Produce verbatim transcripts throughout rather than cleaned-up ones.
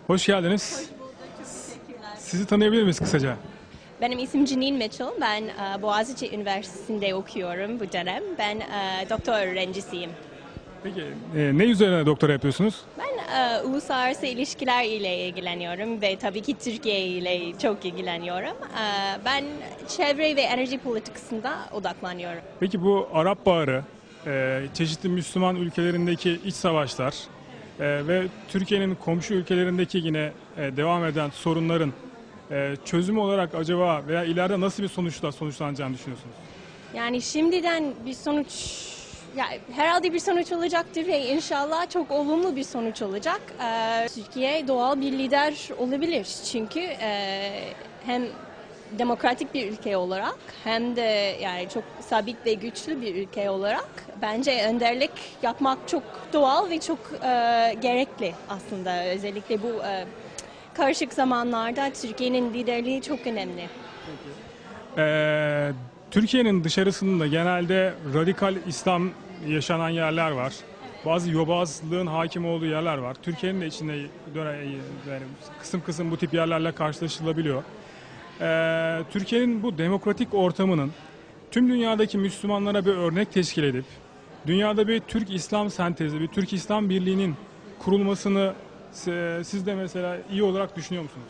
Hoş geldiniz. Sizi tanıyabilir miyiz kısaca? Benim ismim Janine Mitchell. Ben e, Boğaziçi Üniversitesi'nde okuyorum bu dönem. Ben e, doktor öğrencisiyim. Peki e, ne üzerine doktora yapıyorsunuz? Ben e, uluslararası ilişkiler ile ilgileniyorum ve tabii ki Türkiye ile çok ilgileniyorum. E, ben çevre ve enerji politikasında odaklanıyorum. Peki bu Arap Baharı, e, çeşitli Müslüman ülkelerindeki iç savaşlar e, ve Türkiye'nin komşu ülkelerindeki yine e, devam eden sorunların e, çözümü olarak acaba veya ileride nasıl bir sonuçla sonuçlanacağını düşünüyorsunuz? Yani şimdiden bir sonuç, ya herhalde bir sonuç olacaktır ve inşallah çok olumlu bir sonuç olacak. Ee, Türkiye doğal bir lider olabilir çünkü e, hem demokratik bir ülke olarak hem de yani çok sabit ve güçlü bir ülke olarak bence önderlik yapmak çok doğal ve çok e, gerekli aslında. Özellikle bu e, karışık zamanlarda Türkiye'nin liderliği çok önemli. E, Türkiye'nin dışarısında genelde radikal İslam yaşanan yerler var. Bazı yobazlığın hakim olduğu yerler var. Türkiye'nin de içinde döne- yani kısım kısım bu tip yerlerle karşılaşılabiliyor. Ee, Türkiye'nin bu demokratik ortamının tüm dünyadaki Müslümanlara bir örnek teşkil edip dünyada bir Türk-İslam sentezi, bir Türk-İslam birliğinin kurulmasını e, siz de mesela iyi olarak düşünüyor musunuz?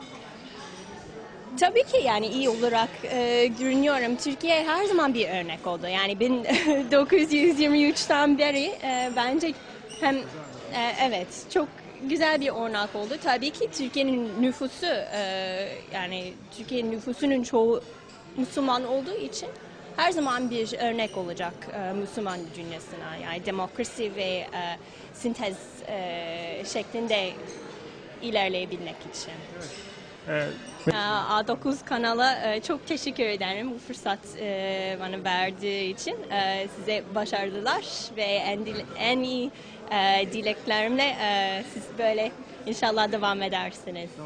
Tabii ki yani iyi olarak e, görünüyorum. Türkiye her zaman bir örnek oldu. Yani bin dokuz yüz yirmi üçten beri e, bence hem e, evet çok güzel bir örnek oldu. Tabii ki Türkiye'nin nüfusu e, yani Türkiye'nin nüfusunun çoğu Müslüman olduğu için her zaman bir örnek olacak e, Müslüman dünyasına. Yani demokrasi ve e, sintez e, şeklinde ilerleyebilmek için. Ee, A dokuz kanala e, çok teşekkür ederim bu fırsat e, bana verdiği için. E, Size başarılar ve en, dil- en iyi e, dileklerimle e, siz böyle inşallah devam edersiniz.